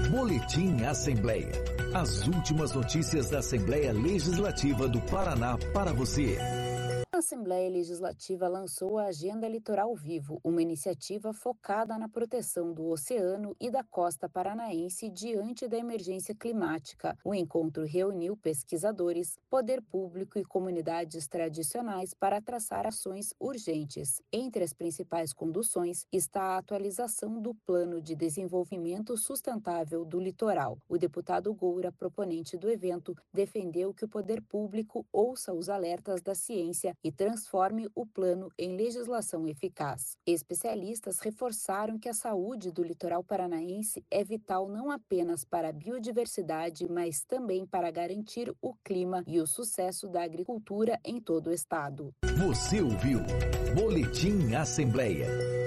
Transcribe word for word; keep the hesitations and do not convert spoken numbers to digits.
Boletim Assembleia. As últimas notícias da Assembleia Legislativa do Paraná para você. A Assembleia Legislativa lançou a Agenda Litoral Vivo, uma iniciativa focada na proteção do oceano e da costa paranaense diante da emergência climática. O encontro reuniu pesquisadores, poder público e comunidades tradicionais para traçar ações urgentes. Entre as principais conduções está a atualização do Plano de Desenvolvimento Sustentável do Litoral. O deputado Goura, proponente do evento, defendeu que o poder público ouça os alertas da ciência e transforme o plano em legislação eficaz. Especialistas reforçaram que a saúde do litoral paranaense é vital não apenas para a biodiversidade, mas também para garantir o clima e o sucesso da agricultura em todo o estado. Você ouviu Boletim Assembleia.